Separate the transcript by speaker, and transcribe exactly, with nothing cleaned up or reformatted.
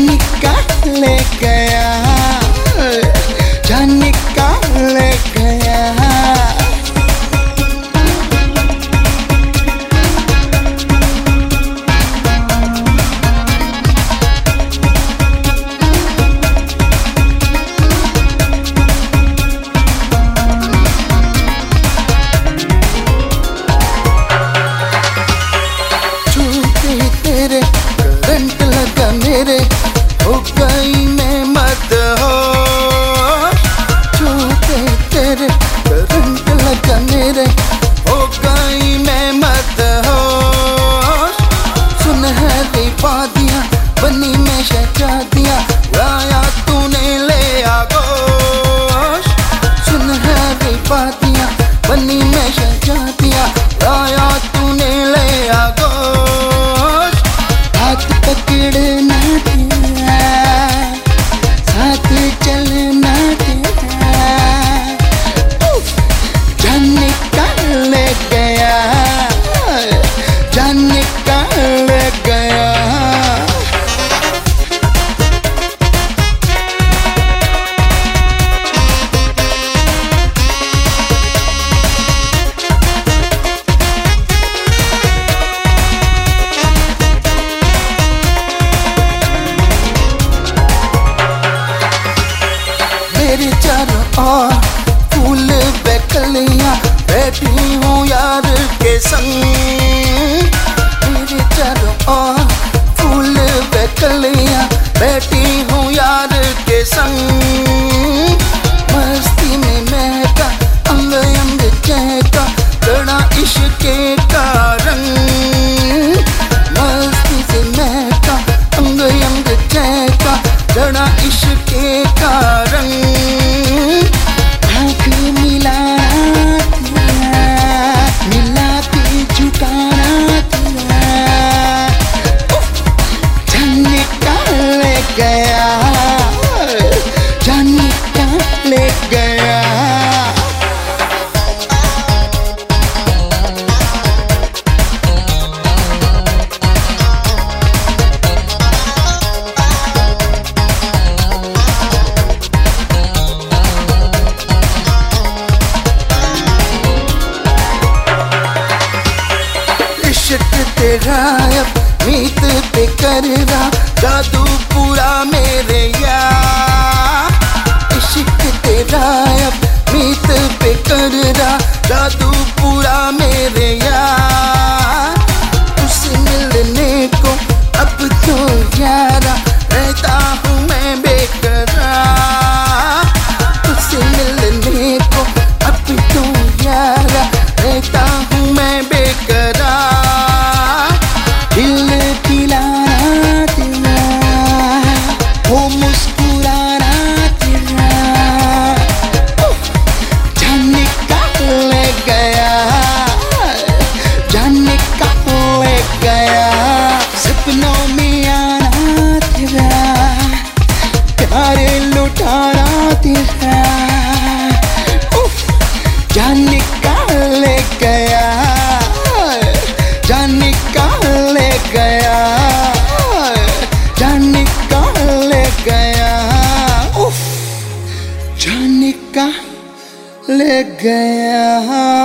Speaker 1: निकाल ले गया, जान निकाल ले गया। तेरे करंट लगा मेरे, हो गई मैं मदहोश। छूते तेरे करंट लगा मेरे, हो गई मैं मदहोश। सुनहरी वादियाँ बनी में शहजादियाँ, उड़ाया तूने ले आगोश। सुनहरी वादियाँ बनी में शहजादियाँ, उड़ाया तूने ले आगोश। हाथ पकड़ना तेरा, साथ चलना तेरा, जान निकाल ले गया, जान निकाल ले गया। मेरे चारों ओर फूल बेकलियां, बैठी हूँ यार के संग। मेरे चारों ओर फूल बेकलियां, बैठी हूँ यार के संग। मस्ती में महका अंग अंग चहका, चढ़ा इश्क का रंग। मस्ती से महका अंग अंग चहका, चढ़ा इश्क का रंग। आँख मिलाना तेरा, मिला के झुकाना तेरा, जान निकाल ले गया, जान निकाल ले गया। इश्क तेरा अब मीत पे कर रहा, जादू पूरा मेरे यार। इश्क तेरा अब मीत पे कर रहा, जादू पूरा मेरे यार। तुझसे मिलने को अब तो यारा, रहता हूँ मैं बेकरार। तुझसे मिलने को अब तो यारा, रहता हूँ मैं बेकरार। दिल खिलाना तेरा, हो मुस्कुराना तेरा, जान निकाल ले गया, जान निकाल ले गया। सपनों में आना तेरा, प्यार लुटाना तेरा, जान निकाल ले गया, जान निकाल ले गया, जान निकाल ले गया, उफ, जान निकाल ले गया।